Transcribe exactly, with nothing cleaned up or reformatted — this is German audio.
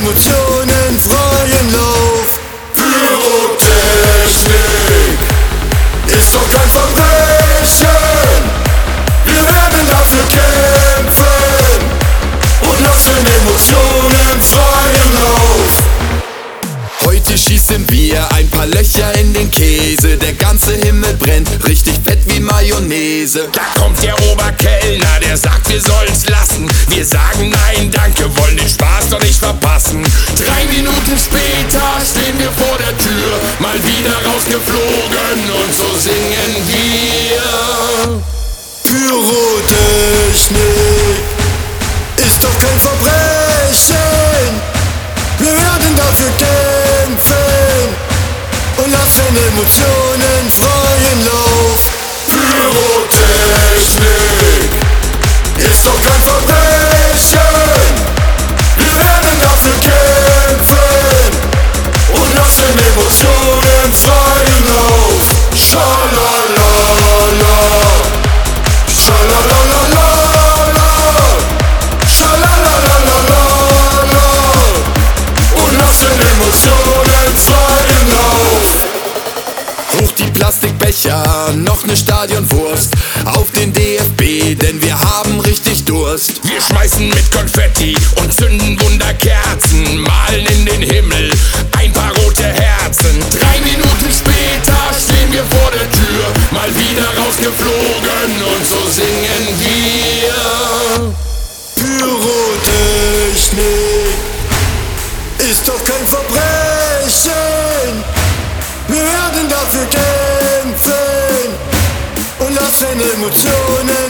Emotionen freien Lauf. Pyrotechnik ist doch kein Verbrechen. Wir werden dafür kämpfen und lassen Emotionen freien Lauf. Heute schießen wir ein paar Löcher in den Käse. Der ganze Himmel brennt, richtig fett wie Mayonnaise. Da kommt der Oberkellner, der sagt, wir sollen's lassen. Wir sagen nein, danke, wollen den Spaß doch nicht verpassen. Drei Minuten später stehen wir vor der Tür, mal wieder rausgeflogen und so singen wir. Pyrotechnik ist doch kein Verbrechen. Wir werden dafür kämpfen und lassen Emotionen freien Lauf. Pyrotechnik ist doch kein Verbrechen. Wir werden dafür kämpfen und lassen Emotionen freien Lauf. Schalalala, schalalalala, schalalalala, und lassen Emotionen freien Lauf. Hoch die Plastikbecher, noch ne Stadionwurst auf den D F B, denn wir haben richtig Durst. Wir schmeißen mit Konfetti und zünden Wunderkerzen, malen in den Himmel ein paar rote Herzen. Drei Minuten später stehen wir vor der Tür, mal wieder rausgeflogen und so singen wir. Pyrotechnik ist doch kein Verbrechen. Wir werden dafür kämpfen und lassen Emotionen